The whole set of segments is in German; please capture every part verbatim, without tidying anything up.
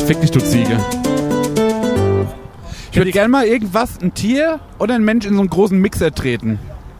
Fick dich, du Ziege. Ich würde gerne mal irgendwas, ein Tier oder ein Mensch in so einen großen Mixer treten.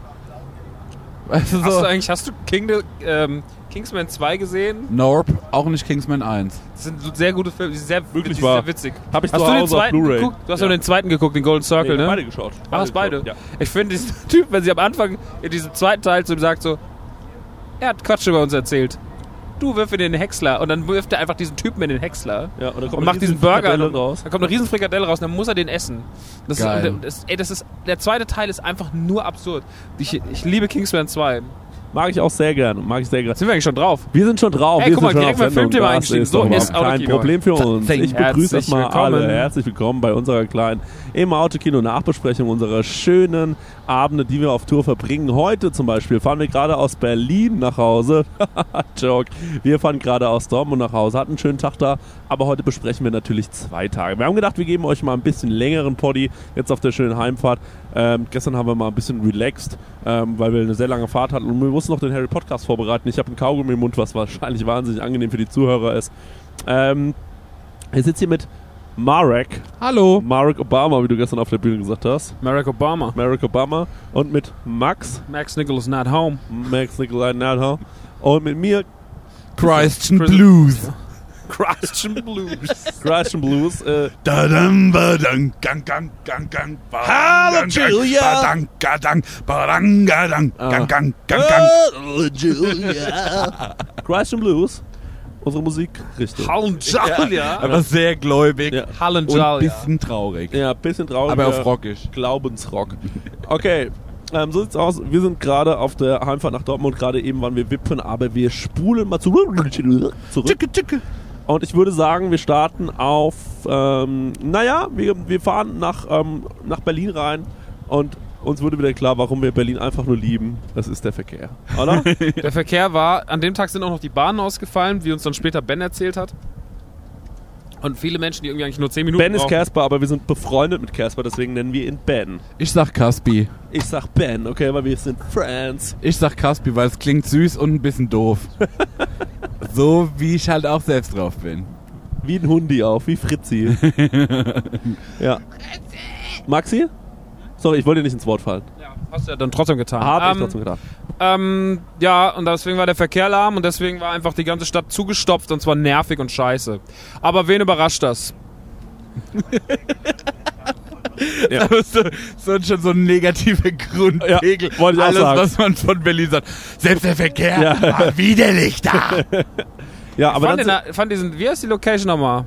Weißt du, so. Hast du eigentlich, hast du King, ähm, Kingsman zwei gesehen? Nope, auch nicht Kingsman eins. Das sind sehr gute Filme, die sind sehr, Wirklich die sind wahr. sehr witzig. Hab ich hast zu du den Hause auf zweiten Blu-ray. geguckt? Du hast Ja. nur den zweiten geguckt, den Golden Circle, Nee, ne? beide geschaut. Ah, hast beide? geschaut, Ja. Ich finde diesen Typ, wenn sie am Anfang in diesem zweiten Teil zu ihm sagt so, er hat Quatsch über uns erzählt. Du wirf in den Häcksler. Und dann wirft er einfach diesen Typen in den Häcksler. Ja, und dann kommt und eine macht diesen riesen Burger Frikadelle raus. raus. Da kommt eine riesen Frikadelle raus und dann muss er den essen. Das Geil. Ist, das, ey, das ist, der zweite Teil ist einfach nur absurd. Ich, ich liebe Kingsman zwei. Mag ich auch sehr gerne. Mag ich sehr gerne. Sind wir eigentlich schon drauf? Wir sind schon drauf. Hey, wir guck sind mal, schon direkt auf mal Sendung. Filmthema Das eingestiegen. ist So doch ist mal kein Autokino. Problem für uns. Herzlich Ich begrüße erstmal alle. willkommen. Herzlich willkommen bei unserer kleinen im Autokino Nachbesprechung unserer schönen Abende, die wir auf Tour verbringen. Heute zum Beispiel fahren wir gerade aus Berlin nach Hause. Joke. Wir fahren gerade aus Dortmund nach Hause. Hatten einen schönen Tag da. Aber heute besprechen wir natürlich zwei Tage. Wir haben gedacht, wir geben euch mal ein bisschen längeren Poddy jetzt auf der schönen Heimfahrt. Ähm, gestern haben wir mal ein bisschen relaxed, ähm, weil wir eine sehr lange Fahrt hatten und wir mussten noch den Harry Podcast vorbereiten. Ich habe einen Kaugummi im Mund, was wahrscheinlich wahnsinnig angenehm für die Zuhörer ist. Ähm, ich sitze hier mit Marek. Hallo. Marek Obama, wie du gestern auf der Bühne gesagt hast. Barack Obama. Marek Obama. Und mit Max. Max Nicholas not home. Max Nikolai Nadha. Und mit mir Christian Christian- Blues. Christian Blues. Christian Blues. Äh, Dadam, badang, gang, gang, gang, gang, Hallo, Julia. badang, gadang, badang, gadang, gang, gang, gang, gang. Hallo, Julia. Christian Blues. Unsere Musikrichtung. Hallenjalia. Aber sehr gläubig Ja. und ein Hallenjalia. bisschen traurig. Ja, bisschen traurig. Aber auf Rockisch. Glaubensrock. Okay, ähm, so sieht's aus. Wir sind gerade auf der Heimfahrt nach Dortmund. Gerade eben waren wir wippen, aber wir spulen mal zurück. zurück. Tschicke, tschicke. Und ich würde sagen, wir starten auf, ähm, naja, wir, wir fahren nach, ähm, nach Berlin rein und uns wurde wieder klar, warum wir Berlin einfach nur lieben. Das ist der Verkehr, oder? Der Verkehr war, an dem Tag sind auch noch die Bahnen ausgefallen, wie uns dann später Ben erzählt hat. Und viele Menschen, die irgendwie eigentlich nur zehn Minuten Ben ist brauchen. Casper, aber wir sind befreundet mit Casper, deswegen nennen wir ihn Ben. Ich sag Caspi. Ich sag Ben, okay, weil wir sind Friends. Ich sag Caspi, weil es klingt süß und ein bisschen doof. So wie ich halt auch selbst drauf bin. Wie ein Hundi auch, wie Fritzi. Ja. Maxi? Sorry, ich wollte dir nicht ins Wort fallen. Ja, hast du ja dann trotzdem getan. Hab ich Ähm, trotzdem getan. Ähm, ja, und deswegen war der Verkehr lahm und deswegen war einfach die ganze Stadt zugestopft und zwar nervig und scheiße. Aber wen überrascht das? Ja. Das ist so, so schon so ein negativer Grundpegel. Ja, wollte ich auch Alles, sagen. was man von Berlin sagt. Selbst der Verkehr Ja. war widerlich da. Ja, aber fand, dann den, fand diesen, wie heißt die Location nochmal?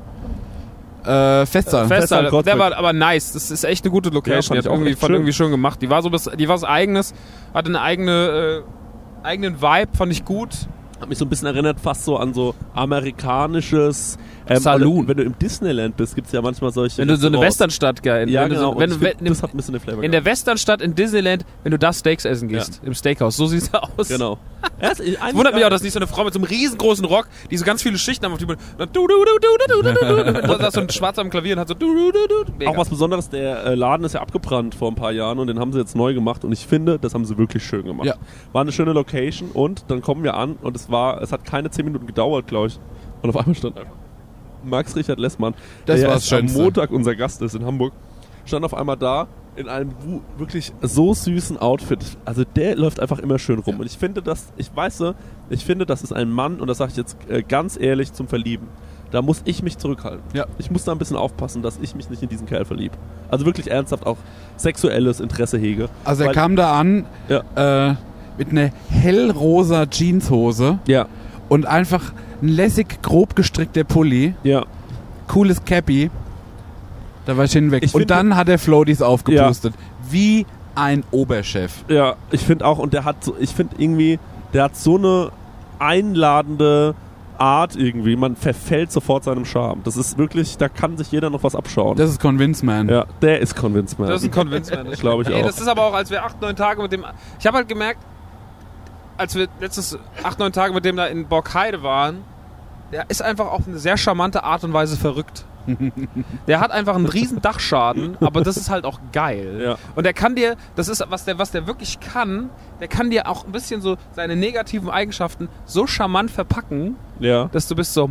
äh, Festsaal. Festsaal. Kreuzberg. Der war aber nice. Das ist echt eine gute Ja, Location. fand die ich hat auch irgendwie, echt fand schön. irgendwie schön gemacht. Die war so was, die war was Eigenes, hatte eine eigene, äh, eigenen Vibe, fand ich gut. hat mich so ein bisschen erinnert fast so an so amerikanisches ähm, Saloon. oder wenn du im Disneyland bist, gibt es ja manchmal solche Wenn du so eine Restaurants. Westernstadt, geil. Ja, wenn du genau. so, wenn und du, ich find, wenn, das hat ein bisschen den Flavor in der Westernstadt in Disneyland, wenn du da Steaks essen gehst, im Steakhouse, so sieht's aus. Genau. Es Es wundert mich auch, dass nicht so eine Frau mit so einem riesengroßen Rock, die so ganz viele Schichten haben auf die Bühne, dann du du du du du du du du, da ist so ein Schwarzer am Klavier und hat so du du du du. Mega. Auch was Besonderes, der äh, Laden ist ja abgebrannt vor ein paar Jahren und den haben sie jetzt neu gemacht und ich finde, das haben sie wirklich schön gemacht. Ja. War eine schöne Location und dann kommen wir an und es war, es hat keine zehn Minuten gedauert, glaube ich. Und auf einmal stand einfach Max Richard Lessmann, Das der war erst das am Schönste. Montag unser Gast ist in Hamburg, stand auf einmal da in einem wu- wirklich so süßen Outfit. Also der läuft einfach immer schön rum. Und ich finde das, ich weiß, so, ich finde, das ist ein Mann, und das sage ich jetzt äh, ganz ehrlich zum Verlieben. Da muss ich mich zurückhalten. Ja. Ich muss da ein bisschen aufpassen, dass ich mich nicht in diesen Kerl verliebe. Also wirklich ernsthaft auch sexuelles Interesse hege. Also er Weil- kam da an Ja. äh, mit einer hellrosa Jeanshose Ja, und einfach ein lässig grob gestrickter Pulli, ja. cooles Cappy. Da war ich hinweg. Ich und finde- dann hat er Floaties aufgepustet. Wie ein Oberchef. Ja, ich finde auch, und der hat so, ich finde irgendwie, der hat so eine einladende Art irgendwie, man verfällt sofort seinem Charme. Das ist wirklich, da kann sich jeder noch was abschauen. Das ist Convince Man. ja, der ist Convinced Man. Das ist ein Convince Man. Glaube ich Ey, auch. das ist aber auch, als wir acht, neun Tage mit dem. Ich habe halt gemerkt, als wir letztes acht, neun Tage mit dem da in Borkheide waren, der ist einfach auf eine sehr charmante Art und Weise verrückt. Der hat einfach einen riesen Dachschaden, aber das ist halt auch geil. Ja. Und der kann dir, das ist, was der, was der wirklich kann, der kann dir auch ein bisschen so seine negativen Eigenschaften so charmant verpacken, Ja. dass du bist so,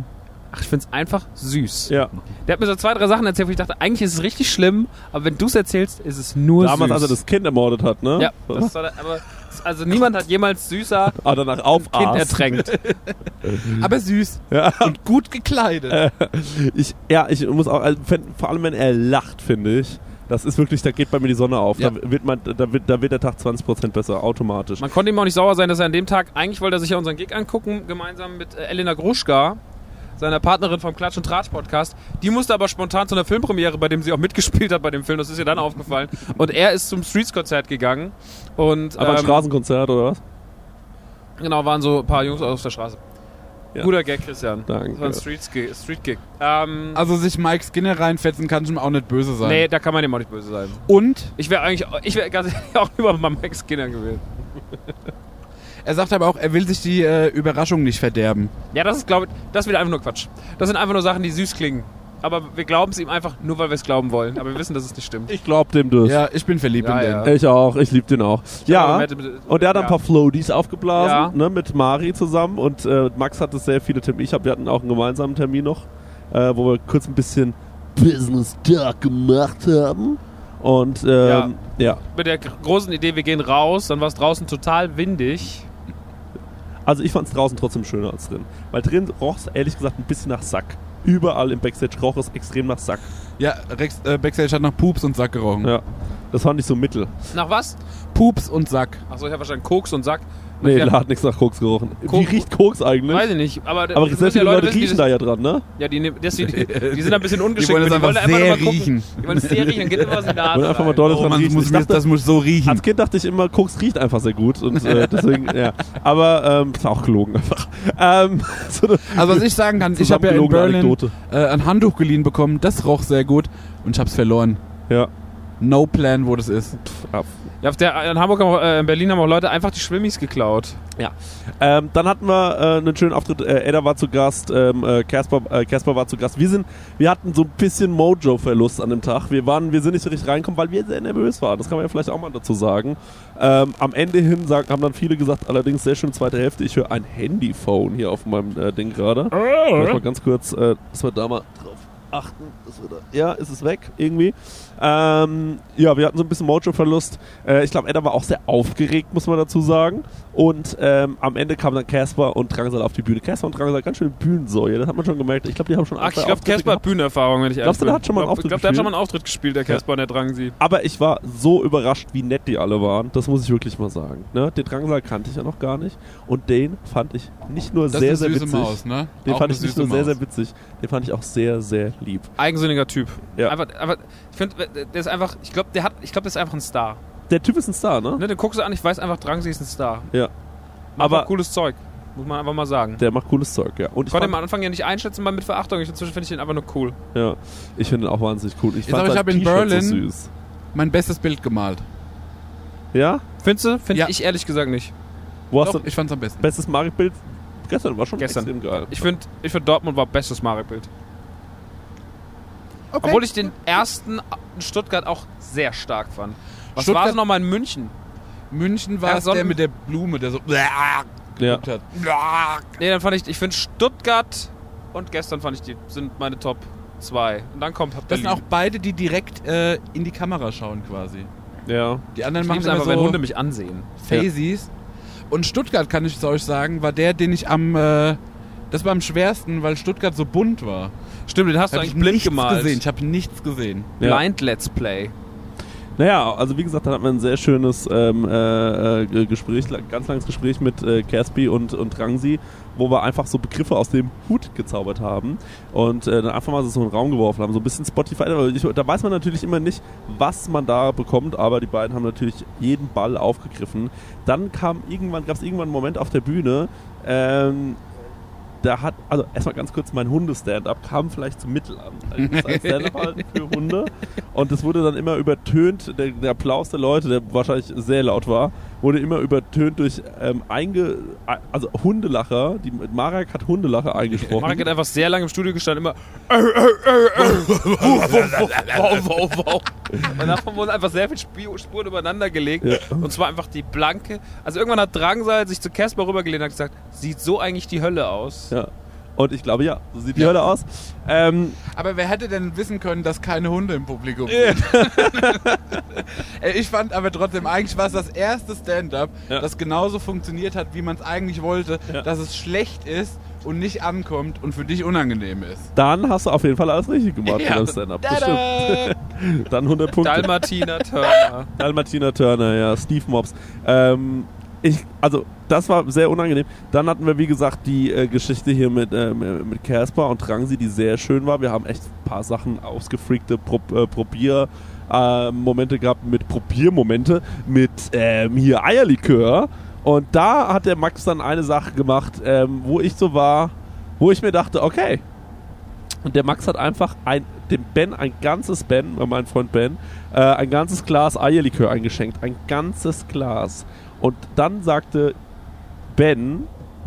Ach, ich find's einfach süß. Ja. Der hat mir so zwei, drei Sachen erzählt, wo ich dachte, eigentlich ist es richtig schlimm, aber wenn du es erzählst, ist es nur Damals, süß. als er das Kind ermordet hat, ne? Ja, das war, aber also niemand hat jemals süßer Ah, danach Kind aufaß. ertränkt. Aber süß. Ja. Und gut gekleidet. Ich, ja, ich muss auch, also, vor allem wenn er lacht, finde ich, das ist wirklich, da geht bei mir die Sonne auf. Ja. Da, wird man, da, wird, da wird der Tag zwanzig Prozent besser, automatisch. Man konnte ihm auch nicht sauer sein, dass er an dem Tag, eigentlich wollte er sich ja unseren Gig angucken, gemeinsam mit äh, Elena Gruschka, seiner Partnerin vom Klatsch und Tratsch Podcast. Die musste aber spontan zu einer Filmpremiere, bei dem sie auch mitgespielt hat bei dem Film, das ist ihr dann aufgefallen. Und er ist zum Streets-Konzert gegangen. Und, Aber ein ähm, Straßenkonzert, oder was? Genau, waren so ein paar Jungs auf der Straße. Ja. Guter Gag, Christian. Danke. Das war ein Street-Gig. Street -Gig. Ähm, Also sich Mike Skinner reinfetzen kann schon auch nicht böse sein. nee, da kann man ihm auch nicht böse sein. Und Ich wäre eigentlich, ich wäre ganz ehrlich auch lieber mal Mike Skinner gewählt. er sagt aber auch, er will sich die äh, Überraschung nicht verderben. Ja, das ist, glaube ich, das ist wieder einfach nur Quatsch. Das sind einfach nur Sachen, die süß klingen. Aber wir glauben es ihm einfach nur, weil wir es glauben wollen. Aber wir wissen, dass es nicht stimmt. Ich glaub dem das. Ja, ich bin verliebt Ja, in ja. den. Ich auch, ich lieb den auch. Ja, aber mit- mit- und er hat ein ja. paar Floaties aufgeblasen, Ja. ne, mit Mari zusammen und äh, Max hatte sehr viele Termine. Ich hab, wir hatten auch einen gemeinsamen Termin noch, äh, wo wir kurz ein bisschen Business Talk gemacht haben. Und ähm, ja. Mit der großen Idee, wir gehen raus, dann war es draußen total windig. Also ich fand es draußen trotzdem schöner als drin. Weil drin roch es ehrlich gesagt ein bisschen nach Sack. Überall im Backstage roch es extrem nach Sack. Ja, Rex, äh, Backstage hat nach Pups und Sack gerochen. Ja, das fand ich so mittel. Nach was? Pups und Sack. Achso, ich habe wahrscheinlich Koks und Sack. Nee, Ja, da hat nichts nach Koks gerochen. Koks- Wie riecht Koks eigentlich? weiß ich nicht. Aber, Aber das sehr müssen viele Leute wissen, die riechen das- da ja dran, ne? Ja, die, nehmen- das, die, die sind ein bisschen ungeschickt. Die wollen es die einfach einfach sehr nur mal gucken. riechen. Die wollen es sehr riechen, dann geht immer was in die Nase Und einfach mal rein. dolle Oh, dran man riechen. muss, Ich mir- dachte, das muss so riechen. als Kind dachte ich immer, Koks riecht einfach sehr gut. Und äh, deswegen, ja. Aber, ähm, ist auch gelogen einfach. Ähm, so eine Also was ich sagen kann, ich habe ja in zusammengelogene Berlin Anekdote. äh, ein Handtuch geliehen bekommen, das roch sehr gut und ich hab's verloren. Ja. No plan, wo das ist. Ja. Ja, auf der, in Hamburg, haben auch, äh, in Berlin haben auch Leute einfach die Schwimmis geklaut. Ähm, dann hatten wir äh, einen schönen Auftritt. Äh, Edda war zu Gast, ähm, äh, Casper, äh, Casper war zu Gast. Wir sind, wir hatten so ein bisschen Mojo-Verlust an dem Tag. Wir waren, wir sind nicht so richtig reingekommen, weil wir sehr nervös waren. Das kann man ja vielleicht auch mal dazu sagen. Ähm, am Ende hin sagt, haben dann viele gesagt, allerdings sehr schön zweite Hälfte. Ich höre ein Handyphone hier auf meinem äh, Ding gerade. Vielleicht mal ganz kurz, äh, dass wir da mal drauf achten. Dass wir da, ja, ist es weg irgendwie. Ähm, ja, wir hatten so ein bisschen Mojo-Verlust. Äh, ich glaube, Edda war auch sehr aufgeregt, muss man dazu sagen. Und ähm, am Ende kamen dann Casper und Drangsal auf die Bühne. Casper und Drangsal, ganz schön Bühnensäue, das hat man schon gemerkt. Ich glaube, die haben schon Ach, ein, ich zwei glaube, Auftritte Casper hat gehabt. Bühnenerfahrung, wenn ich ehrlich Glaubst du, der bin. hat schon mal einen Ich Auftritt glaube, der hat schon mal gespielt? einen Auftritt gespielt, der Casper und der Drangsi. Aber ich war so überrascht, wie nett die alle waren. Das muss ich wirklich mal sagen. Ne? Den Drangsal kannte ich ja noch gar nicht. Und den fand ich nicht nur Das sehr, ist eine sehr süße witzig. Maus, ne? Den Auch fand eine ich nicht süße nur sehr, Maus. sehr witzig. Den fand ich auch sehr, sehr lieb. Eigensinniger Typ. Ja. Einfach, einfach, ich finde, der ist einfach, ich glaube, der hat, ich glaube, der ist einfach ein Star. Der Typ ist ein Star, ne? Ne, den guckst du an, ich weiß einfach, Drangsi ist ein Star. Ja. Macht Aber- auch cooles Zeug. Muss man einfach mal sagen. Der macht cooles Zeug, ja. Und Ich ich konnte fand, ihn am Anfang ja nicht einschätzen, mal mit Verachtung. Ich, inzwischen finde ich ihn einfach nur cool. ja, ich finde ihn auch wahnsinnig cool. Ich, Ich fand sag, ich sein hab in T-Shirt Berlin- so süß. Mein bestes Bild gemalt. Ja? Findest du? Finde Ja. ich ehrlich gesagt nicht. Wo hast Doch, du ich fand's am besten. bestes Mario-Bild? Gestern war schon Gestern. extrem geil. Ich finde, ich find Dortmund war bestes Marek-Bild. Okay. Obwohl ich den ersten in Stuttgart auch sehr stark fand. Was Stuttgart- war es nochmal in München? München war Ja, es der Sonnen- mit der Blume, der so Ja. geguckt hat. Nee, dann fand ich, ich finde Stuttgart und gestern fand ich, die sind meine Top zwei. Und dann kommt Das Berlin. sind auch beide, die direkt äh, in die Kamera schauen quasi. Ja. Die anderen ich machen lieb's immer einfach, so wenn Hunde mich ansehen. Phases. Und Stuttgart, kann ich zu euch sagen, war der, den ich am... Äh, das war am schwersten, weil Stuttgart so bunt war. Stimmt, den hast du Hab eigentlich ich blind nichts gemalt. gesehen. Ich habe nichts gesehen. Ja. Blind Let's Play. Naja, also wie gesagt, da hatten wir ein sehr schönes ähm, äh, äh, Gespräch, ganz langes Gespräch mit äh, Caspi und, und Drangsi, wo wir einfach so Begriffe aus dem Hut gezaubert haben und äh, dann einfach mal so in den Raum geworfen haben, so ein bisschen Spotify. Ich, da weiß man natürlich immer nicht, was man da bekommt, aber die beiden haben natürlich jeden Ball aufgegriffen. Dann kam irgendwann, gab es irgendwann einen Moment auf der Bühne, ähm, da hat, also erstmal ganz kurz, mein Hunde-Stand-Up kam vielleicht zum Mittel an. Also ich muss ein Stand-Up halten für Hunde und das wurde dann immer übertönt, der, der Applaus der Leute, der wahrscheinlich sehr laut war, wurde immer übertönt durch ähm, einge, also Hundelacher, die, Marek hat Hundelacher eingesprochen. Marek hat einfach sehr lange im Studio gestanden, immer äh, äh, äh, äh, wow, wow, wow, wow. Und davon wurden einfach sehr viele Sp- Spuren übereinander gelegt. Ja. Und zwar einfach die blanke. Also irgendwann hat Drangsal sich zu Casper rübergelehnt und hat gesagt, sieht so eigentlich die Hölle aus. Ja. Und ich glaube, ja, so sieht die Hölle aus. Ähm, Aber wer hätte denn wissen können, dass keine Hunde im Publikum sind? Ey, ich fand aber trotzdem, eigentlich war es das erste Stand-up, Ja. das genauso funktioniert hat, wie man es eigentlich wollte, Ja. dass es schlecht ist und nicht ankommt und für dich unangenehm ist. dann hast du auf jeden Fall alles richtig gemacht Ja. für das Stand-up. Das Tada! stimmt. Dann hundert Punkte. Dalmatiner Turner. Dalmatiner Turner, ja, Steve Mobs. Ähm, ich, also, das war sehr unangenehm. Dann hatten wir, wie gesagt, die äh, Geschichte hier mit äh, mit Casper und Trangsi, die sehr schön war. Wir haben echt ein paar Sachen ausgefreakte Pro, äh, Probier äh, Momente gehabt, mit Probiermomente, mit ähm, hier Eierlikör. Und da hat der Max dann eine Sache gemacht, ähm, wo ich so war, wo ich mir dachte, okay. Und der Max hat einfach ein, dem Ben ein ganzes Ben, mein Freund Ben, äh, ein ganzes Glas Eierlikör eingeschenkt. Ein ganzes Glas. Und dann sagte Ben,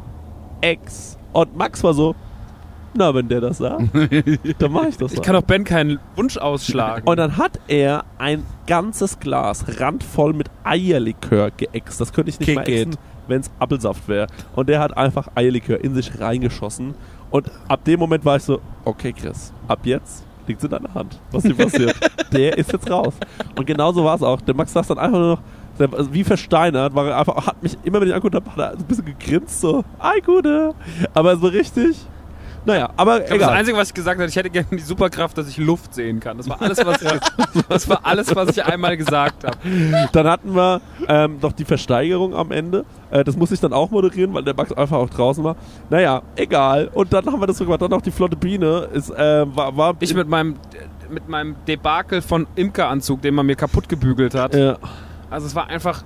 Ex. Und Max war so, na, wenn der das sagt, dann mach ich das. Ich kann doch Ben keinen Wunsch ausschlagen. Und dann hat er ein ganzes Glas randvoll mit Eierlikör geäxt. Das könnte ich nicht Kick mal exen, it. wenn es Apfelsaft wäre. Und der hat einfach Eierlikör in sich reingeschossen. Und ab dem Moment war ich so, okay Chris, ab jetzt liegt es in deiner Hand, was hier passiert. Der ist jetzt raus. Und genauso war es auch. Der Max saß dann einfach nur noch, der, also wie versteinert, war er einfach, hat mich immer, wenn ich angeguckt habe, hat er ein bisschen gegrinst, so, ei Gute. Aber so richtig, naja, aber Ich glaub, egal. das Einzige, was ich gesagt habe, ich hätte gerne die Superkraft, dass ich Luft sehen kann. Das war alles, was ich, das war alles, was ich einmal gesagt habe. Dann hatten wir ähm, noch die Versteigerung am Ende. Äh, das muss ich dann auch moderieren, weil der Max einfach auch draußen war. Naja, egal. Und dann haben wir das so gemacht. Dann noch die flotte Biene. Ist, äh, war, war Ich mit meinem, mit meinem Debakel von Imkeranzug, den man mir kaputt gebügelt hat. Ja, Also es war einfach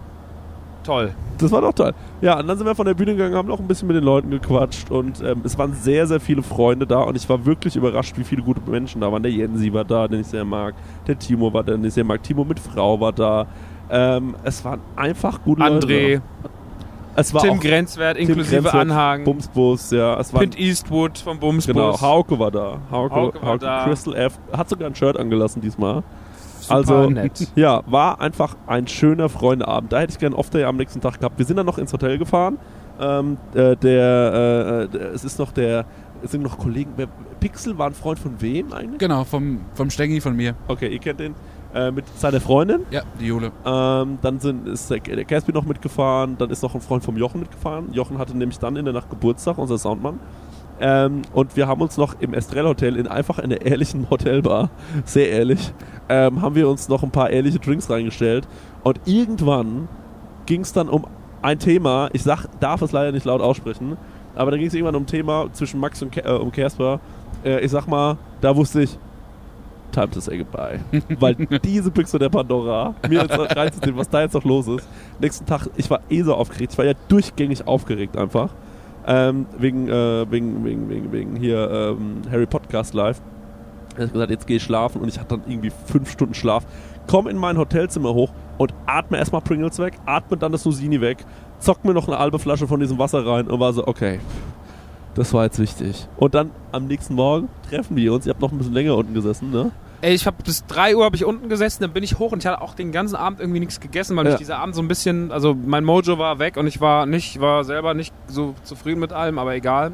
toll. das war doch toll. Ja, und dann sind wir von der Bühne gegangen, haben noch ein bisschen mit den Leuten gequatscht. Und ähm, es waren sehr, sehr viele Freunde da. Und ich war wirklich überrascht, wie viele gute Menschen da waren. Der Jensi war da, den ich sehr mag. Der Timo war da, den ich sehr mag. Timo mit Frau war da. Ähm, es waren einfach gute André, Leute. Es war Tim auch Grenzwert Tim inklusive Grenzwert, Anhagen, Bumsbus, ja. Es waren Pint Eastwood vom Bumsbus. Genau, Hauke war da. Hauke, Hauke war Hauke da. Crystal F. Hat sogar ein Shirt angelassen diesmal. Super Also, nett. ja, war einfach ein schöner Freundeabend. Da hätte ich gerne Off-Day am nächsten Tag gehabt. Wir sind dann noch ins Hotel gefahren. Ähm, äh, der, äh, der, es ist noch der, es sind noch Kollegen. Wer, Pixel war ein Freund von wem eigentlich? Genau, vom, vom Stengi von mir. Okay, ihr kennt den. Äh, mit seiner Freundin. Ja, die Jule. Ähm, dann sind, ist der, der Caspi noch mitgefahren. Dann ist noch ein Freund vom Jochen mitgefahren. Jochen hatte nämlich dann in der Nacht Geburtstag, unser Soundmann. Ähm, und wir haben uns noch im Estrell Hotel in einfach in der ehrlichen Hotelbar, sehr ehrlich, ähm, haben wir uns noch ein paar ehrliche Drinks reingestellt. Und irgendwann ging es dann um ein Thema, ich sag, darf es leider nicht laut aussprechen, aber dann ging es irgendwann um ein Thema zwischen Max und Ke äh, um Casper. Äh, ich sag mal, da wusste ich, time to say goodbye. Weil diese Büchse der Pandora, mir jetzt reinzuziehen, was da jetzt noch los ist. Nächsten Tag, ich war eh so aufgeregt, ich war ja durchgängig aufgeregt einfach. Ähm, wegen, äh, wegen, wegen, wegen, wegen hier ähm, Harry Podcast Live. Ich habe gesagt, jetzt gehe ich schlafen und ich hatte dann irgendwie fünf Stunden Schlaf. Komm in mein Hotelzimmer hoch und atme erstmal Pringles weg, atme dann das Nusini weg, zock mir noch eine halbe Flasche von diesem Wasser rein und war so, okay, das war jetzt wichtig. Und dann am nächsten Morgen treffen wir uns. Ihr habt noch ein bisschen länger unten gesessen, ne? Ey, ich habe bis drei Uhr habe ich unten gesessen, dann bin ich hoch und ich hatte auch den ganzen Abend irgendwie nichts gegessen, weil Ja. mich dieser Abend so ein bisschen, also mein Mojo war weg und ich war nicht, war selber nicht so zufrieden mit allem, aber egal.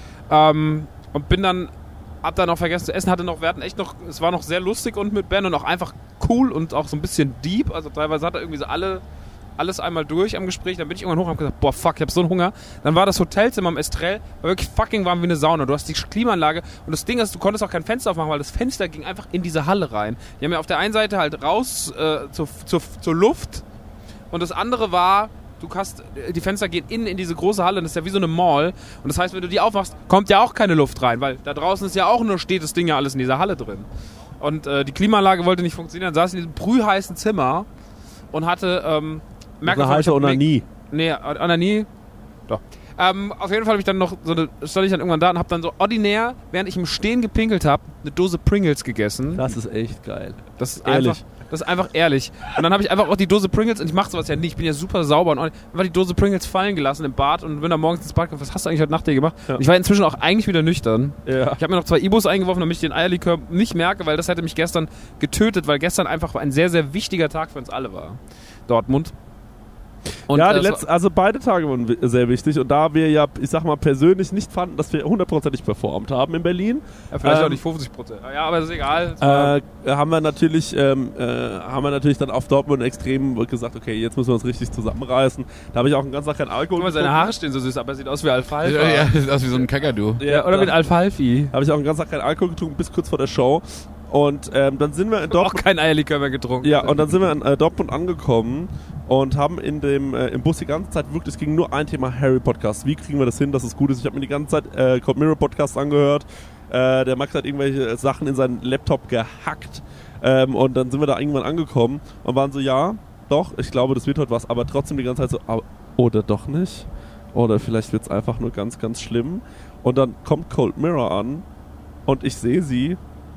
Ähm, und bin dann, hab dann auch vergessen zu essen, hatte noch, wir hatten echt noch, es war noch sehr lustig und mit Ben und auch einfach cool und auch so ein bisschen deep, also teilweise hat er irgendwie so alle, alles einmal durch am Gespräch, dann bin ich irgendwann hoch und hab gesagt, boah fuck, ich hab so einen Hunger. Dann war das Hotelzimmer am Estrell, war wirklich fucking warm wie eine Sauna. Du hast die Klimaanlage und das Ding ist, du konntest auch kein Fenster aufmachen, weil das Fenster ging einfach in diese Halle rein. Die haben ja auf der einen Seite halt raus äh, zur, zur, zur Luft und das andere war, du hast, die Fenster gehen innen in diese große Halle, das ist ja wie so eine Mall und das heißt, wenn du die aufmachst, kommt ja auch keine Luft rein, weil da draußen ist ja auch nur, steht das Ding ja alles in dieser Halle drin. Und äh, die Klimaanlage wollte nicht funktionieren, dann saß ich in diesem brühheißen Zimmer und hatte, ähm, merke Eine heiße Onanie. Nee, Onanie. Doch. Ähm, auf jeden Fall habe ich dann noch so eine, stand ich dann irgendwann da und habe dann so ordinär, während ich im Stehen gepinkelt habe, eine Dose Pringles gegessen. Das ist echt geil. Das ist Ehrlich. einfach, das ist einfach ehrlich. Und dann habe ich einfach auch die Dose Pringles, und ich mache sowas ja nicht, ich bin ja super sauber, und einfach die Dose Pringles fallen gelassen im Bad und bin dann morgens ins Bad gekommen, was hast du eigentlich heute Nacht hier gemacht? Ja. Und ich war inzwischen auch eigentlich wieder nüchtern. Ja. Ich habe mir noch zwei Ibos eingeworfen, damit ich den Eierlikör nicht merke, weil das hätte mich gestern getötet, weil gestern einfach ein sehr, sehr wichtiger Tag für uns alle war. Dortmund. Und ja, die das war- letzten, also beide Tage waren wi- sehr wichtig und da wir ja, ich sag mal, persönlich nicht fanden, dass wir hundertprozentig performt haben in Berlin, ja, vielleicht ähm, auch nicht fünfzig Prozent. Ja, aber ist egal. Es war- äh, haben wir natürlich, ähm, äh, haben wir natürlich dann auf Dortmund extrem gesagt, okay, jetzt müssen wir uns richtig zusammenreißen. Da habe ich auch einen ganzen Tag keinen Alkohol Guck mal, seine Haare stehen so süß, aber er sieht aus wie Alfalfa. Ja, ja, das sieht aus wie so ein Kakadu. Ja, oder mit Alfalfi. Habe ich auch einen ganzen Tag keinen Alkohol getrunken, bis kurz vor der Show. Und ähm, dann sind wir in Auch Dortmund. kein Eierlikör mehr getrunken. Ja, und dann sind wir in äh, Dortmund angekommen und haben in dem äh, im Bus die ganze Zeit wirklich, es ging nur ein Thema Harry Podcast. Wie kriegen wir das hin, dass es gut ist? Ich habe mir die ganze Zeit äh, Cold Mirror Podcast angehört. Äh, der Max hat irgendwelche Sachen in seinen Laptop gehackt. Ähm, und dann sind wir da irgendwann angekommen und waren so, ja, doch, ich glaube, das wird heute was. Aber trotzdem die ganze Zeit so, aber, oder doch nicht. Oder vielleicht wird es einfach nur ganz, ganz schlimm. Und dann kommt Cold Mirror an und ich sehe sie.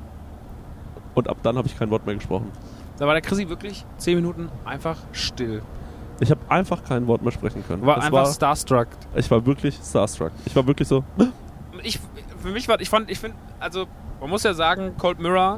Und ab dann habe ich kein Wort mehr gesprochen. Da war der Chrissy wirklich zehn Minuten einfach still. Ich habe einfach kein Wort mehr sprechen können. War Das einfach war, starstruck. ich war wirklich starstruck. Ich war wirklich so, Ich, für mich war, ich fand, ich finde, also, man muss ja sagen, Cold Mirror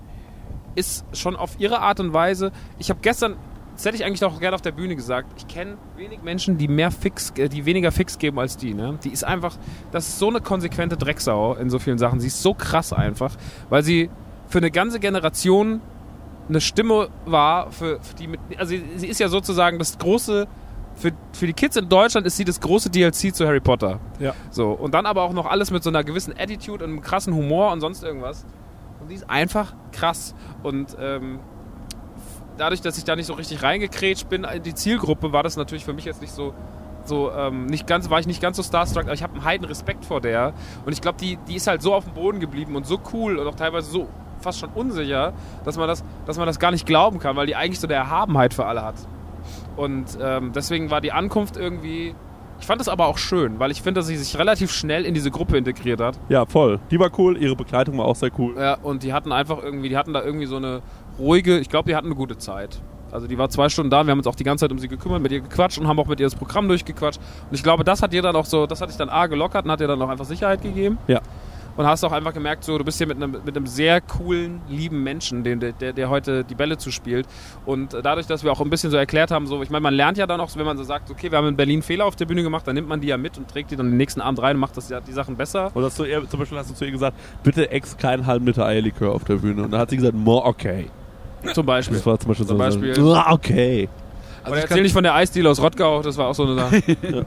ist schon auf ihre Art und Weise, ich habe gestern, das hätte ich eigentlich auch gerne auf der Bühne gesagt, ich kenne wenig Menschen, die mehr Fix, äh, die weniger Fix geben als die, ne? Die ist einfach, das ist so eine konsequente Drecksau in so vielen Sachen, sie ist so krass einfach, weil sie für eine ganze Generation eine Stimme war, für, für die mit, also sie, sie ist ja sozusagen das große, für, für die Kids in Deutschland ist sie das große D L C zu Harry Potter. ja. So, und dann aber auch noch alles mit so einer gewissen Attitude und einem krassen Humor und sonst irgendwas. Und die ist einfach krass. Und ähm, dadurch, dass ich da nicht so richtig reingekrätscht bin in die Zielgruppe, war das natürlich für mich jetzt nicht so, so ähm, nicht ganz, war ich nicht ganz so starstruck, aber ich habe einen heiden Respekt vor der. Und ich glaube, die, die ist halt so auf dem Boden geblieben und so cool und auch teilweise so fast schon unsicher, dass man das, dass man das gar nicht glauben kann, weil die eigentlich so eine Erhabenheit für alle hat. Und ähm, deswegen war die Ankunft irgendwie... Ich fand es aber auch schön, weil ich finde, dass sie sich relativ schnell in diese Gruppe integriert hat. Ja, voll. Die war cool, ihre Begleitung war auch sehr cool. Ja, und die hatten einfach irgendwie, die hatten da irgendwie so eine ruhige, ich glaube, die hatten eine gute Zeit. Also die war zwei Stunden da, wir haben uns auch die ganze Zeit um sie gekümmert, mit ihr gequatscht und haben auch mit ihr das Programm durchgequatscht. Und ich glaube, das hat ihr dann auch so, das hat dich dann A gelockert und hat dir dann auch einfach Sicherheit gegeben. Ja. Und hast auch einfach gemerkt, so, du bist hier mit einem, mit einem sehr coolen, lieben Menschen, den, der, der heute die Bälle zuspielt. Und dadurch, dass wir auch ein bisschen so erklärt haben, so, ich meine, man lernt ja dann auch, so, wenn man so sagt, okay, wir haben in Berlin Fehler auf der Bühne gemacht, dann nimmt man die ja mit und trägt die dann den nächsten Abend rein und macht das ja die Sachen besser. Und hast du ihr, zum Beispiel hast du zu ihr gesagt, bitte ex keinen halben Liter Eierlikör auf der Bühne. Und dann hat sie gesagt, more okay. Zum Beispiel. Das war zum Beispiel Zum so. Beispiel. So, ah, okay. Also Oder ich, erzähl kann, nicht von der Eisdiele aus Rottgau, das war auch so eine Sache.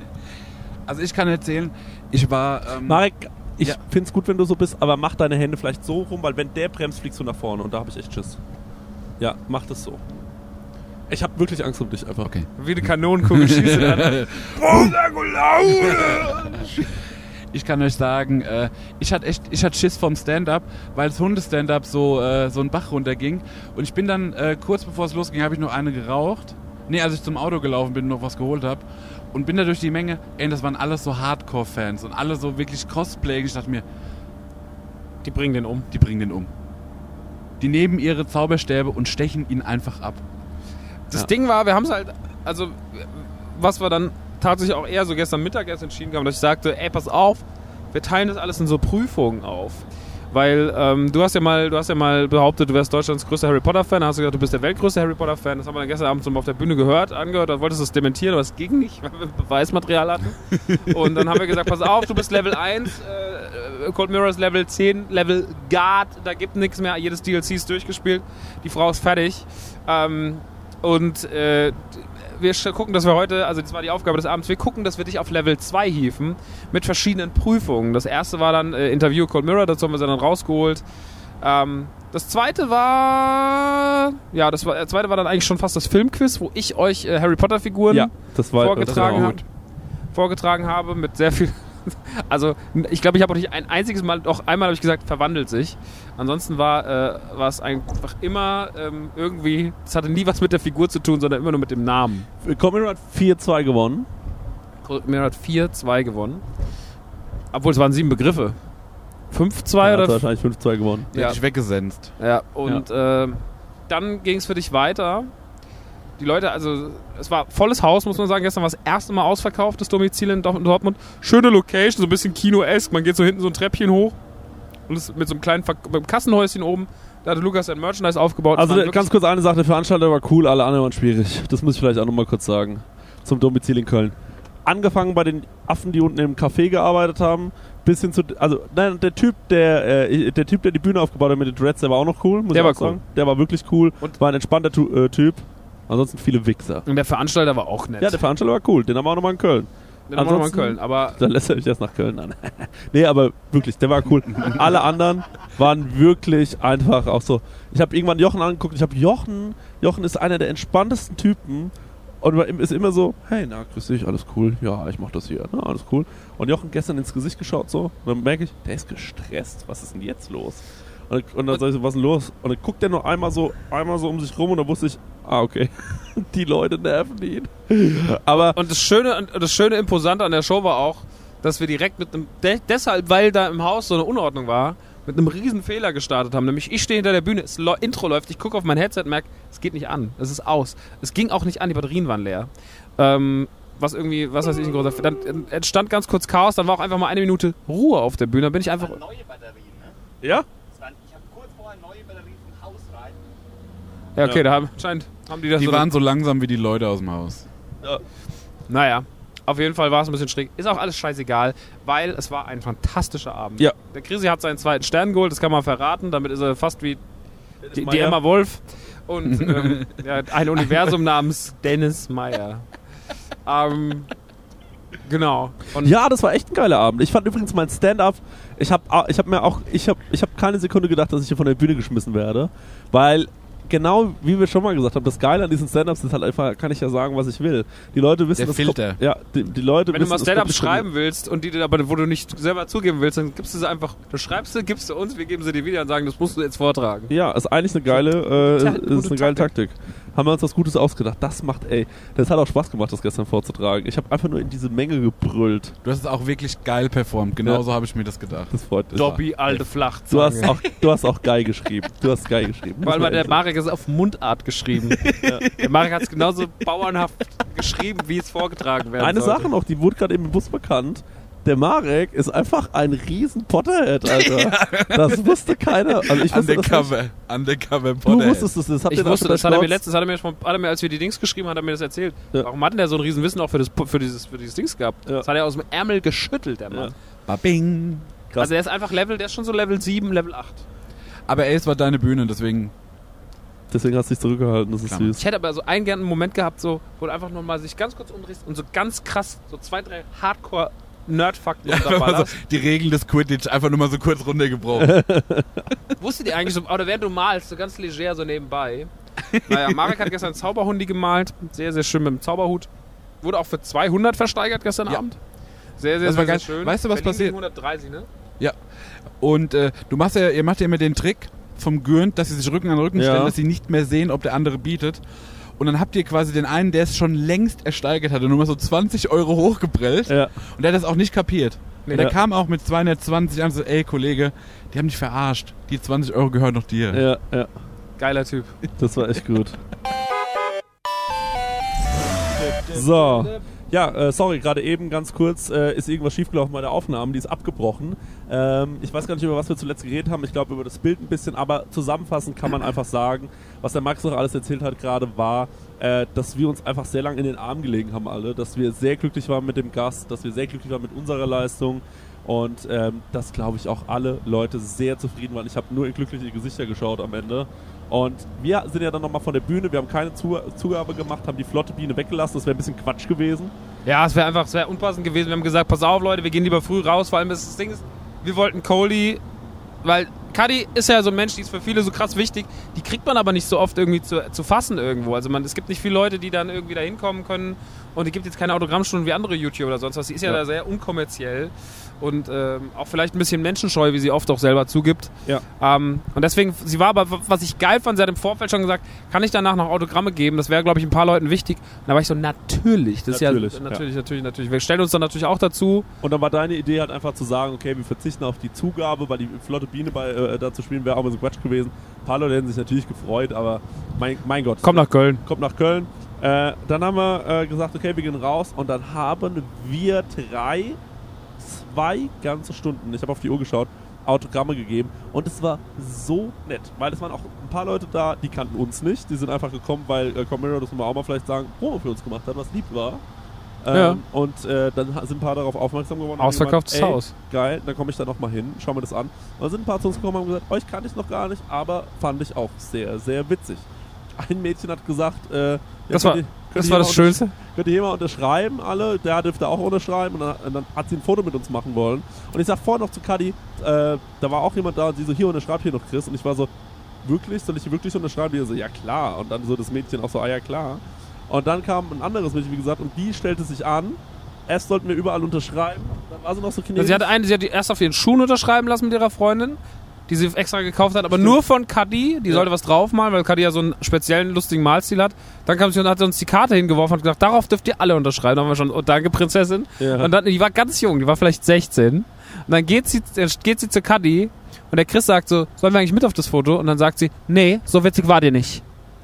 also ich kann erzählen, ich war... Ähm, Marek, ich Ja. find's gut, wenn du so bist, aber mach deine Hände vielleicht so rum, weil wenn der bremst, fliegst du nach vorne und da habe ich echt Schiss. Ja, mach das so. Ich habe wirklich Angst um dich einfach. okay. Wie eine Kanonenkugel schießt dann. Ich kann euch sagen, äh, ich hatte echt, ich hatte Schiss vom Stand-Up, weil das Hunde-Stand-Up so, äh, so einen Bach runterging. Und ich bin dann, äh, kurz bevor es losging, habe ich noch eine geraucht. Nee, als ich zum Auto gelaufen bin und noch was geholt habe. Und bin da durch die Menge, ey, das waren alles so Hardcore-Fans und alle so wirklich Cosplay. Ich dachte mir, Die bringen den um. die bringen den um. Die nehmen ihre Zauberstäbe und stechen ihn einfach ab. Das Ja. Ding war, wir haben es halt, also, was wir dann tatsächlich auch eher so gestern Mittag erst entschieden haben, dass ich sagte, ey, pass auf, wir teilen das alles in so Prüfungen auf. Weil ähm, du hast ja mal, du hast ja mal behauptet, du wärst Deutschlands größter Harry Potter Fan, dann hast du gesagt, du bist der weltgrößte Harry Potter Fan. Das haben wir dann gestern Abend so auf der Bühne gehört, angehört, da wolltest du es dementieren, aber es ging nicht, weil wir Beweismaterial hatten. Und dann haben wir gesagt, pass auf, du bist Level eins, äh, Cold Mirror ist Level zehn, Level Guard, da gibt nichts mehr, jedes D L C ist durchgespielt, die Frau ist fertig. Ähm, und äh, wir gucken, dass wir heute, also das war die Aufgabe des Abends, wir gucken, dass wir dich auf Level zwei hieven mit verschiedenen Prüfungen. Das erste war dann äh, Interview Cold Mirror, dazu haben wir sie dann rausgeholt. Ähm, das zweite war, ja, das war, das zweite war dann eigentlich schon fast das Filmquiz, wo ich euch äh, Harry Potter Figuren Ja, das war vorgetragen, das war hab, vorgetragen habe mit sehr viel. Also ich glaube, ich habe auch nicht ein einziges Mal, auch einmal habe ich gesagt, verwandelt sich. Ansonsten war, äh, war es einfach immer ähm, irgendwie, es hatte nie was mit der Figur zu tun, sondern immer nur mit dem Namen. Cold Mirror hat vier zwei gewonnen. Cold Mirror hat vier zwei gewonnen. Obwohl es waren sieben Begriffe. fünf zwei Ja, oder? hat wahrscheinlich fünf zwei gewonnen. Der Ja. hat dich weggesenzt. Ja, und ähm, dann ging es für dich weiter. Die Leute, also es war volles Haus, muss man sagen. Gestern war das erste Mal ausverkauft, das Domizil in Dortmund. Schöne Location, so ein bisschen Kino-esk. Man geht so hinten so ein Treppchen hoch und ist mit so einem kleinen Ver- mit einem Kassenhäuschen oben. Da hatte Lukas ein Merchandise aufgebaut. Also Es waren ganz kurz eine Sache, der Veranstalter war cool, alle anderen waren schwierig. Das muss ich vielleicht auch nochmal kurz sagen. zum Domizil in Köln. Angefangen bei den Affen, die unten im Café gearbeitet haben, bis hin zu, also nein, der Typ, der äh, der Typ, der die Bühne aufgebaut hat mit den Dreads, der war auch noch cool, muss Der ich war auch sagen. cool. Der war wirklich cool, Und- war ein entspannter tu- äh, Typ. Ansonsten viele Wichser. Und der Veranstalter war auch nett. Ja, der Veranstalter war cool, den haben wir auch nochmal in Köln. Den haben wir nochmal in ansonsten- Köln. Aber Dann lässt er mich erst nach Köln an. Nee, aber wirklich, der war cool. Alle anderen waren wirklich einfach auch so. Ich habe irgendwann Jochen angeguckt. Ich habe Jochen, Jochen ist einer der entspanntesten Typen und war im- ist immer so, hey, na, grüß dich, alles cool. Ja, ich mach das hier, na, alles cool. Und Jochen gestern ins Gesicht geschaut so und dann merke ich, der ist gestresst. Was ist denn jetzt los? Und, und dann sag ich so, was ist denn los? Und dann guckt er nur einmal so, einmal so um sich rum und dann wusste ich, ah, okay, die Leute nerven ihn. Aber Und das Schöne, und das Schöne Imposante an der Show war auch, dass wir direkt mit einem, de deshalb, weil da im Haus so eine Unordnung war, mit einem riesen Fehler gestartet haben. Nämlich ich stehe hinter der Bühne, das Intro läuft, ich gucke auf mein Headset und merke, es geht nicht an, es ist aus. Es ging auch nicht an, die Batterien waren leer. Ähm, was irgendwie, was weiß ich, ein großer Fe- Dann entstand ganz kurz Chaos, dann war auch einfach mal eine Minute Ruhe auf der Bühne. Dann bin ich einfach... neue Batterien, ne? ja, Das waren, ich habe kurz vorher neue Batterien vom Haus rein. Ja, okay, Ja. da haben, scheint, haben die das Die so... waren so langsam wie die Leute aus dem Haus. Naja, auf jeden Fall war es ein bisschen schräg. Ist auch alles scheißegal, weil es war ein fantastischer Abend. Ja. Der Krisi hat seinen zweiten Stern geholt, das kann man verraten. Damit ist er fast wie die, die Meyer. Emma Wolf. Und ähm, ja, ein Universum namens Dennis Meyer. ähm, genau. Und Ja, das war echt ein geiler Abend. Ich fand übrigens mein Stand-up, ich habe ich hab mir auch, ich habe ich hab keine Sekunde gedacht, dass ich hier von der Bühne geschmissen werde, weil genau wie wir schon mal gesagt haben, das Geile an diesen Stand-ups ist halt einfach, kann ich ja sagen, was ich will. Die Leute wissen, Der das Filter. Kommt, ja, die, die Leute wenn du wissen, mal es Stand-up kommt nicht schreiben willst und die dir aber, wo du nicht selber zugeben willst, dann gibst du sie einfach, du schreibst sie, gibst sie uns, wir geben sie dir wieder und sagen, das musst du jetzt vortragen. Ja, ist eigentlich eine geile, äh, Ta- ist gute eine geile Taktik. Haben wir uns was Gutes ausgedacht. Das macht, ey, das hat auch Spaß gemacht, das gestern vorzutragen. Ich habe einfach nur in diese Menge gebrüllt. Du hast es auch wirklich geil performt. Genauso habe ich mir das gedacht. Das freut mich. Dobby, alte Flach. Du hast auch, du hast auch geil geschrieben. Du hast geil geschrieben. Vor allem Muss hat man der echt Marek es auf Mundart geschrieben. Der Marek hat es genauso bauernhaft geschrieben, wie es vorgetragen werden Eine sollte. Sache noch, die wurde gerade im Bus bekannt. Der Marek ist einfach ein riesen Potterhead, Alter. Das wusste keiner. Also ich wusste das nicht. Undercover. Undercover Du Potterhead. wusstest es, das habt Ich ihr wusste, auch das hat er mir Schnauz- letztens, hat er mir, schon, hat er mir, als wir die Dings geschrieben haben, hat er mir das erzählt. Ja. Warum hat denn der so ein Riesenwissen auch für, das, für, dieses, für dieses Dings gehabt? Ja. Das hat er aus dem Ärmel geschüttelt, der Mann. Ja. Babing. Krass. Also der ist einfach Level, der ist schon so Level sieben, Level acht. Aber ey, es war deine Bühne, deswegen. Deswegen hast du dich zurückgehalten, das ist Klar. süß. Ich hätte aber so einen gerne Moment gehabt, so, wo du einfach nur mal sich ganz kurz umdrehst und so ganz krass, so zwei, drei Hardcore-Nerd-Fakten Ja, unterballerst. so die Regeln des Quidditch einfach nur mal so kurz runtergebrochen. Wusstet ihr eigentlich so, oder während du malst, so ganz leger so nebenbei. Naja, Marek hat gestern Zauberhundi gemalt, sehr, sehr schön mit dem Zauberhut. Wurde auch für zweihundert versteigert gestern Ja. Abend. Sehr, sehr, Das war sehr, geil. sehr schön. Weißt du, was Berlin passiert? hundertdreißig, ne? Ja. Und äh, du machst ja, ihr macht ja immer den Trick vom Gürnt, dass sie sich Rücken an Rücken Ja. stellen, dass sie nicht mehr sehen, ob der andere bietet. Und dann habt ihr quasi den einen, der es schon längst ersteigert hatte, nur mal so zwanzig Euro hochgeprellt. Ja. Und der hat das auch nicht kapiert. Nee. Und der Ja. kam auch mit zweihundertzwanzig an und so, ey Kollege, die haben dich verarscht. Die zwanzig Euro gehören doch dir. Ja, ja, Geiler Typ. das war echt gut. So. Ja, äh, sorry, gerade eben ganz kurz äh, ist irgendwas schiefgelaufen bei der Aufnahme, die ist abgebrochen. Ähm, ich weiß gar nicht, über was wir zuletzt geredet haben, ich glaube über das Bild ein bisschen, aber zusammenfassend kann man einfach sagen, was der Max noch alles erzählt hat gerade war, äh, dass wir uns einfach sehr lang in den Arm gelegen haben alle, dass wir sehr glücklich waren mit dem Gast, dass wir sehr glücklich waren mit unserer Leistung und ähm, dass, glaube ich, auch alle Leute sehr zufrieden waren. Ich habe nur in glückliche Gesichter geschaut am Ende. Und wir sind ja dann nochmal von der Bühne, wir haben keine Zu- Zugabe gemacht, haben die flotte Biene weggelassen, das wäre ein bisschen Quatsch gewesen. Ja, es wäre einfach sehr unpassend gewesen. Wir haben gesagt, pass auf Leute, wir gehen lieber früh raus. Vor allem das Ding ist, wir wollten Coley, weil Cuddy ist ja so ein Mensch, die ist für viele so krass wichtig. Die kriegt man aber nicht so oft irgendwie zu, zu fassen irgendwo. Also man, es gibt nicht viele Leute, die dann irgendwie da hinkommen können. Und die gibt jetzt keine Autogrammstunden wie andere YouTuber oder sonst was. Die ist ja, Ja. da sehr unkommerziell. Und ähm, auch vielleicht ein bisschen menschenscheu, wie sie oft auch selber zugibt. Ja. Ähm, und deswegen, sie war aber, was ich geil fand, sie hat im Vorfeld schon gesagt, kann ich danach noch Autogramme geben? Das wäre, glaube ich, ein paar Leuten wichtig. Und da war ich so, natürlich. Das Natürlich, ist ja natürlich, natürlich, natürlich. Wir stellen uns dann natürlich auch dazu. Und dann war deine Idee halt einfach zu sagen, okay, wir verzichten auf die Zugabe, weil die flotte Biene bei, äh, da zu spielen wäre auch mal so Quatsch gewesen. Ein paar Leute hätten sich natürlich gefreut, aber mein, mein Gott. Komm nach Köln. Kommt nach Köln. Äh, dann haben wir äh, gesagt, okay, wir gehen raus und dann haben wir drei, zwei ganze Stunden, ich habe auf die Uhr geschaut, Autogramme gegeben und es war so nett, weil es waren auch ein paar Leute da, die kannten uns nicht, die sind einfach gekommen, weil äh, Comero, das muss man auch mal vielleicht sagen, Promo für uns gemacht hat, was lieb war. Ähm, Ja. Und äh, dann sind ein paar darauf aufmerksam geworden. Ausverkauftes und haben Haus. gemeint, ey, geil, dann komme ich da nochmal hin, schau mir das an. Und dann sind ein paar zu uns gekommen und haben gesagt, euch kannte ich noch gar nicht, aber fand ich auch sehr, sehr witzig. Ein Mädchen hat gesagt, äh, ja, Das war, könnt ihr- könnt das, ihr war hier das mal Schönste. Könnt ihr hier mal unterschreiben, alle? Der dürfte auch unterschreiben. Und dann, und dann hat sie ein Foto mit uns machen wollen. Und ich sag vorher noch zu Kadi, äh, da war auch jemand da und sie so, hier unterschreibt hier noch Chris. Und ich war so, wirklich? Soll ich hier wirklich unterschreiben? Die so, ja klar. Und dann so das Mädchen auch so, ah ja klar. Und dann kam ein anderes Mädchen, wie gesagt, und die stellte sich an. Erst sollten wir überall unterschreiben. Dann war sie noch so chinesisch. Sie hat eine, sie hat die erst auf ihren Schuhen unterschreiben lassen mit ihrer Freundin, die sie extra gekauft hat, aber nur von Kadi. Die Ja. sollte was draufmalen, weil Kadi ja so einen speziellen, lustigen Malstil hat. Dann kam sie und hat uns die Karte hingeworfen und gesagt, darauf dürft ihr alle unterschreiben. Dann haben wir schon, oh, danke Prinzessin. Ja. Und dann, die war ganz jung, die war vielleicht sechzehn. Und dann geht sie, äh, geht sie zu Kadi und der Chris sagt so, sollen wir eigentlich mit auf das Foto? Und dann sagt sie, nee, so witzig war dir nicht.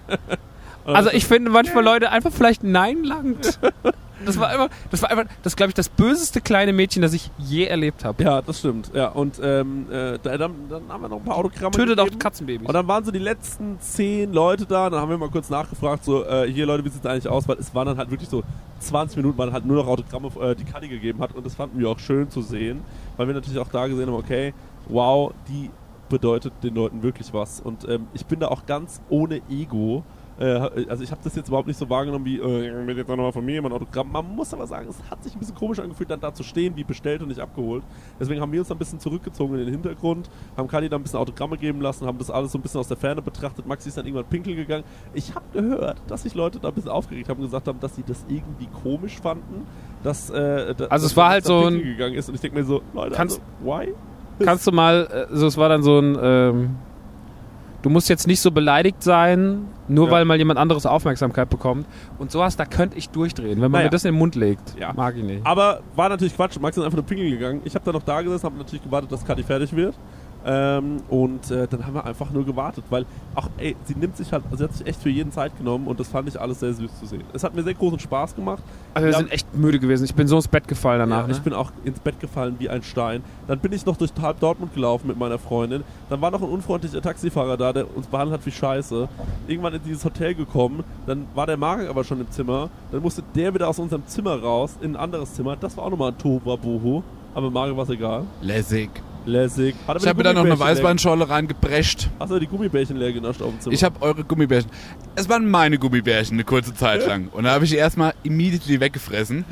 Also ich finde manchmal Leute einfach vielleicht Nein langt. Das war einfach, das war einfach, das glaube ich, das böseste kleine Mädchen, das ich je erlebt habe. Ja, das stimmt. Ja, und ähm, äh, da- dann, dann haben wir noch ein paar Autogramme Tötet auch gegeben. Katzenbabys. Und dann waren so die letzten zehn Leute da. Dann haben wir mal kurz nachgefragt, so, äh, hier Leute, wie sieht es eigentlich aus? Weil es waren dann halt wirklich so zwanzig Minuten, weil halt nur noch Autogramme, äh, die Kadi gegeben hat. Und das fanden wir auch schön zu sehen, weil wir natürlich auch da gesehen haben, okay, wow, die bedeutet den Leuten wirklich was. Und ähm, ich bin da auch ganz ohne Ego. Äh, also ich habe das jetzt überhaupt nicht so wahrgenommen wie, äh, ich will jetzt auch nochmal von mir jemand Autogramm. Man muss aber sagen, es hat sich ein bisschen komisch angefühlt, dann da zu stehen, wie bestellt und nicht abgeholt. Deswegen haben wir uns ein bisschen zurückgezogen in den Hintergrund, haben Kali da ein bisschen Autogramme geben lassen, haben das alles so ein bisschen aus der Ferne betrachtet. Maxi ist dann irgendwann pinkeln gegangen. Ich habe gehört, dass sich Leute da ein bisschen aufgeregt haben und gesagt haben, dass sie das irgendwie komisch fanden. Dass, äh, da, Also es dass war Max halt da so ein- pinkeln gegangen ist. Und ich denke mir so, Leute, Kannst- also, why? Kannst du mal, äh, so es war dann so ein, ähm, du musst jetzt nicht so beleidigt sein, nur Ja. weil mal jemand anderes Aufmerksamkeit bekommt. Und sowas, da könnte ich durchdrehen, wenn man Naja. mir das in den Mund legt. Ja. Mag ich nicht. Aber war natürlich Quatsch. Max ist einfach nur pinkeln gegangen. Ich habe da noch da gesessen, habe natürlich gewartet, dass Kati fertig wird. Ähm, und äh, dann haben wir einfach nur gewartet, weil auch, ey, sie nimmt sich halt, also sie hat sich echt für jeden Zeit genommen und das fand ich alles sehr süß zu sehen. Es hat mir sehr großen Spaß gemacht. Also wir Ja. sind echt müde gewesen. Ich bin so ins Bett gefallen danach. Ja, ne? ich bin auch ins Bett gefallen wie ein Stein. Dann bin ich noch durch halb Dortmund gelaufen mit meiner Freundin. Dann war noch ein unfreundlicher Taxifahrer da, der uns behandelt hat wie Scheiße. Irgendwann in dieses Hotel gekommen. Dann war der Marek aber schon im Zimmer. Dann musste der wieder aus unserem Zimmer raus in ein anderes Zimmer. Das war auch nochmal ein Tohuwabohu. Aber Marek war es egal. Lässig. Lässig. Hat aber Ich die habe mir da noch eine Gummibärchen leer- Weißweinschorle reingeprescht. Achso, die Gummibärchen leer genascht auf dem Zimmer. Ich habe eure Gummibärchen. Es waren meine Gummibärchen eine kurze Zeit lang. Und da habe ich die erstmal immediately weggefressen.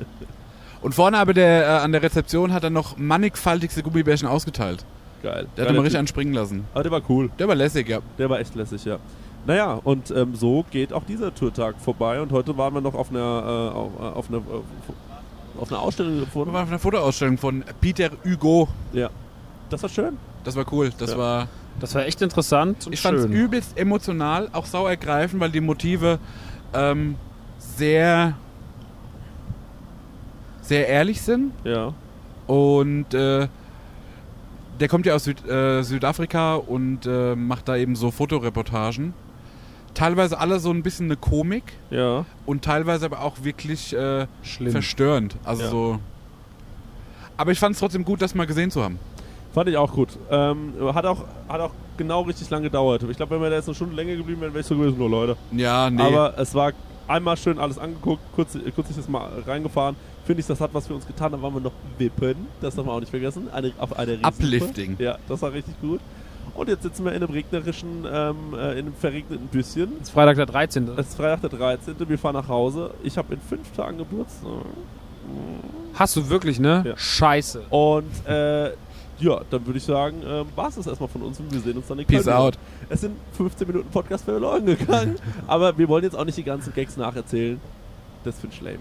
Und vorne aber der, äh, an der Rezeption hat er noch mannigfaltigste Gummibärchen ausgeteilt. Geil. Der hat Geiler immer richtig Typ. anspringen lassen. Aber der war cool. Der war lässig, ja. Der war echt lässig, ja. Naja, und ähm, so geht auch dieser Tourtag vorbei. Und heute waren wir noch auf einer, äh, auf, äh, auf einer, äh, auf einer Ausstellung Wir gefunden. waren auf einer Fotoausstellung von Peter Hugo. Ja. Das war schön. Das war cool. Das Ja. war. Das war echt interessant und Ich fand es schön. übelst emotional, auch sau ergreifend, weil die Motive ähm, sehr, sehr ehrlich sind. Ja. Und äh, der kommt ja aus Süd, äh, Südafrika und äh, macht da eben so Fotoreportagen. Teilweise alle so ein bisschen eine Komik Ja. und teilweise aber auch wirklich äh, Schlimm. verstörend. Also Ja. so. Aber ich fand es trotzdem gut, das mal gesehen zu haben. Fand ich auch gut. Ähm, hat, auch, hat auch genau richtig lange gedauert. Ich glaube, wenn wir da jetzt eine Stunde länger geblieben wären, wäre ich so gewesen, nur Leute. Ja, nee. Aber es war einmal schön alles angeguckt, kurz, kurz sich das mal reingefahren. Finde ich, das hat was für uns getan. Dann waren wir noch wippen. Das darf man auch nicht vergessen. Eine, auf eine Riesenwippe. Uplifting. Ja, das war richtig gut. Und jetzt sitzen wir in einem regnerischen, ähm, äh, in einem verregneten Büsschen. Das ist Freitag der dreizehnte. Es ist Freitag der dreizehnte. Wir fahren nach Hause. Ich habe in fünf Tagen Geburtstag. Hast du wirklich, ne? Ja. Scheiße. Und äh, ja, dann würde ich sagen, ähm, war es das erstmal von uns und wir sehen uns dann in Köln. Peace out. Es sind fünfzehn Minuten Podcast verloren gegangen, aber wir wollen jetzt auch nicht die ganzen Gags nacherzählen. Das finde ich lame.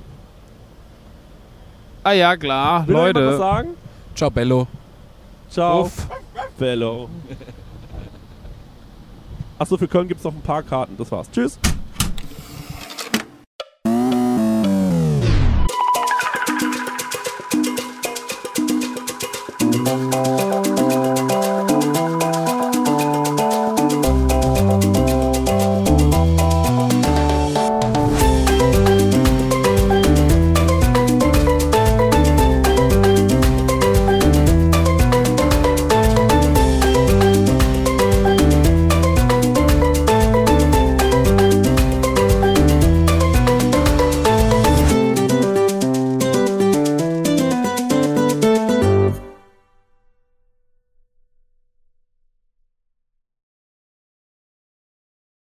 Ah ja, klar. Will jemand was Leute. sagen? Ciao, Bello. Ciao. Uff. Bello. Achso, für Köln gibt es noch ein paar Karten. Das war's. Tschüss. Thank